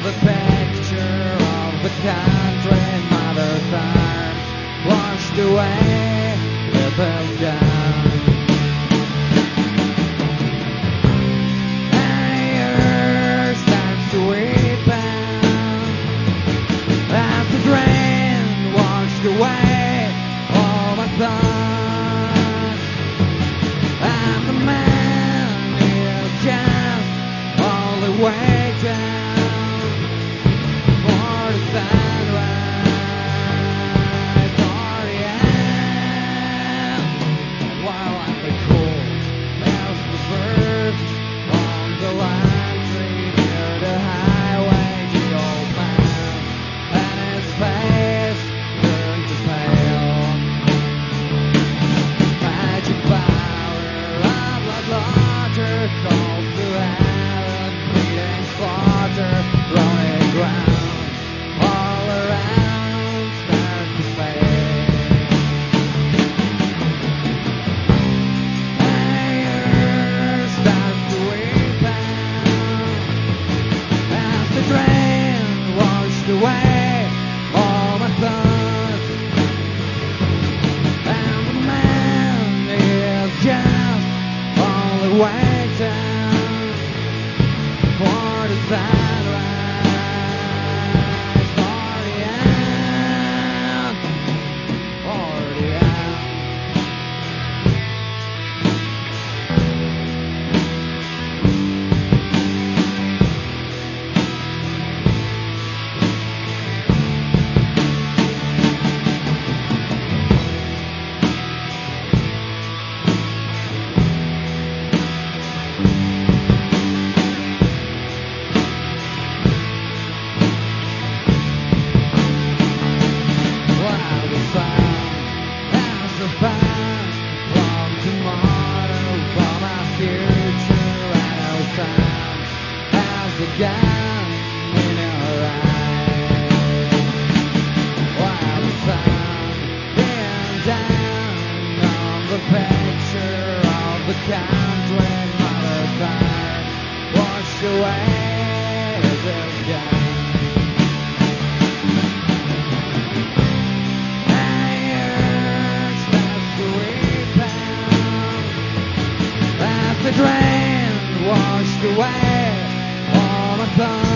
the picture of the country in mother's arms washed away, rippled down. And the earth starts to weep out as the rain washed away all my thoughts. And the man is just all the way down for the sunrise or the end. While I recall as the birds on the lime tree near the highway, the old man and his face turned to pale. Magic power of blood water called to heaven, bleeding slaughter, rolling ground, all around start to fade. And the earth starts to weep out as the drain washed away all my thoughts. And the man is just all the way down for the sunrise, for the end, for the end. While the sun has the past from tomorrow, for my future I know time has begun in your eyes. While the sun beams down on the picture of the country in mother's arms, washed away as it's gone. And the earth starts to weep out as the drain washed away all my thoughts.